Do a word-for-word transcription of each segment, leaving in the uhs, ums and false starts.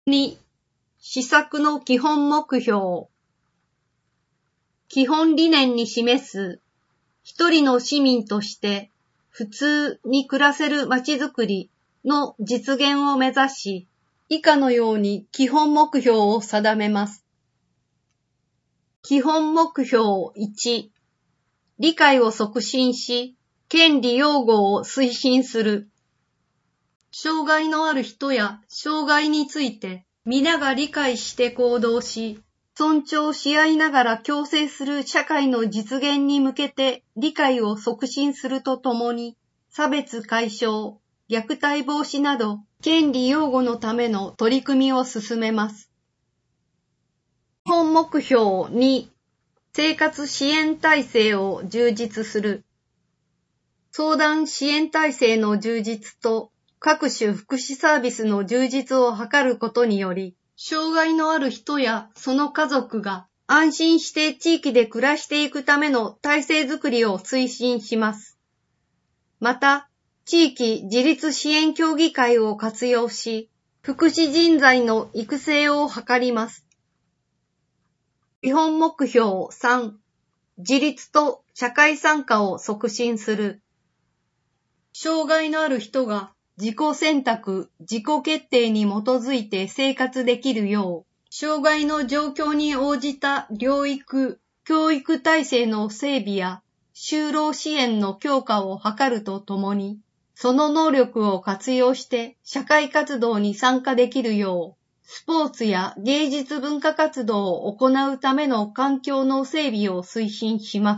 に、施策の基本目標。基本理念に示す、一人の市民として普通に暮らせるまちづくりの実現を目指し、以下のように基本目標を定めます。基本目標いち、理解を促進し、権利擁護を推進する。障害のある人や障害について皆が理解して行動し、尊重し合いながら共生する社会の実現に向けて理解を促進するとともに、差別解消、虐待防止など権利擁護のための取り組みを進めます。基本目標に、生活支援体制を充実する。相談支援体制の充実と各種福祉サービスの充実を図ることにより、障害のある人やその家族が安心して地域で暮らしていくための体制づくりを推進します。また、地域自立支援協議会を活用し、福祉人材の育成を図ります。基本目標さん、自立と社会参加を促進する。障害のある人が自己選択、自己決定に基づいて生活できるよう、障害の状況に応じた療育、教育体制の整備や就労支援の強化を図るとともに、その能力を活用して社会活動に参加できるよう、スポーツや芸術文化活動を行うための環境の整備を推進します。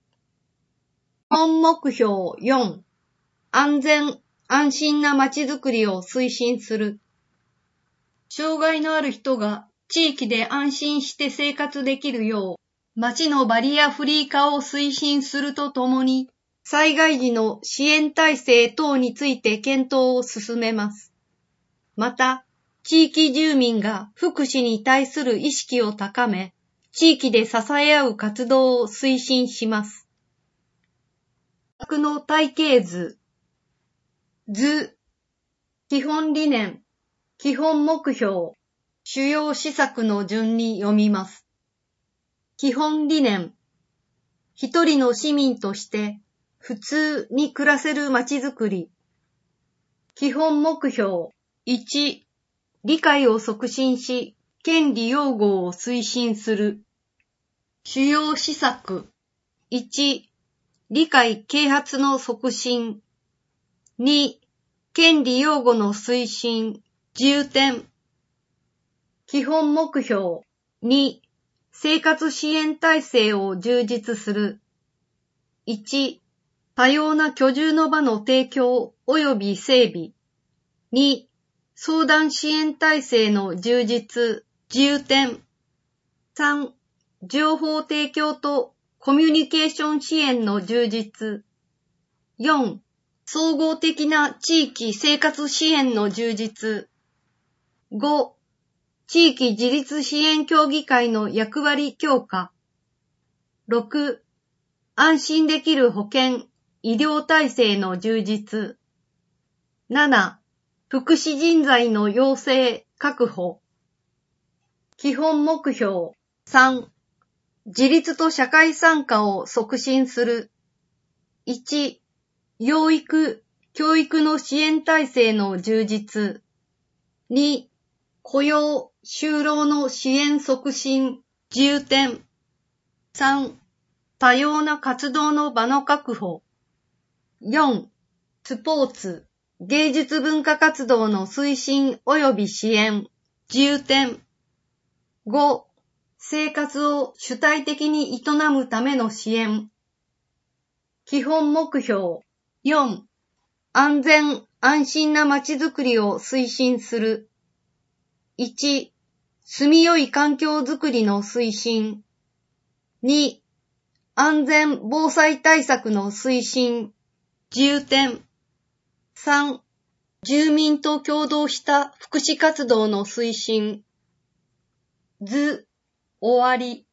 本目標よん、安全、安心な街づくりを推進する。障害のある人が地域で安心して生活できるよう、街のバリアフリー化を推進するとともに、災害時の支援体制等について検討を進めます。また、地域住民が福祉に対する意識を高め、地域で支え合う活動を推進します。施策の体系図。図、基本理念、基本目標、主要施策の順に読みます。基本理念。一人の市民として普通に暮らせるまちづくり。基本目標いち、理解を促進し、権利擁護を推進する。主要施策いち、理解啓発の促進。に、権利擁護の推進、重点。基本目標に、生活支援体制を充実する。いち、多様な居住の場の提供及び整備。に、相談支援体制の充実、重点。さん、情報提供とコミュニケーション支援の充実。よん、総合的な地域生活支援の充実。ご、地域自立支援協議会の役割強化。ろく、安心できる保健、医療体制の充実。なな、福祉人材の養成、確保。基本目標さん、自立と社会参加を促進する。いち、養育、教育の支援体制の充実。に、雇用、就労の支援促進、重点。さん、多様な活動の場の確保。よん、スポーツ、芸術文化活動の推進及び支援、重点。ご、生活を主体的に営むための支援。基本目標よん、安全・安心なまちづくりを推進する。いち、住みよい環境づくりの推進。に、安全防災対策の推進、重点。さん、住民と協働した福祉活動の推進。図、終わり。